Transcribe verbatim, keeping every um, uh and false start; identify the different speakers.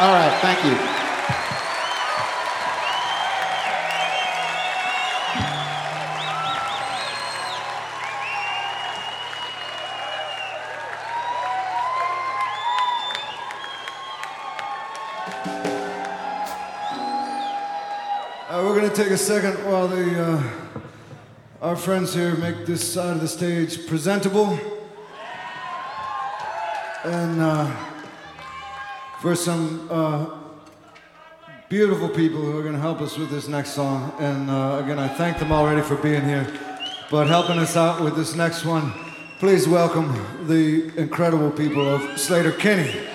Speaker 1: All right, thank you.
Speaker 2: Uh, we're going to take a second while the, uh, our friends here make this side of the stage presentable. And uh, for some uh, beautiful people who are going to help us with this next song. And uh, again, I thank them already for being here. But helping us out with this next one, please welcome the incredible people of Sleater-Kinney.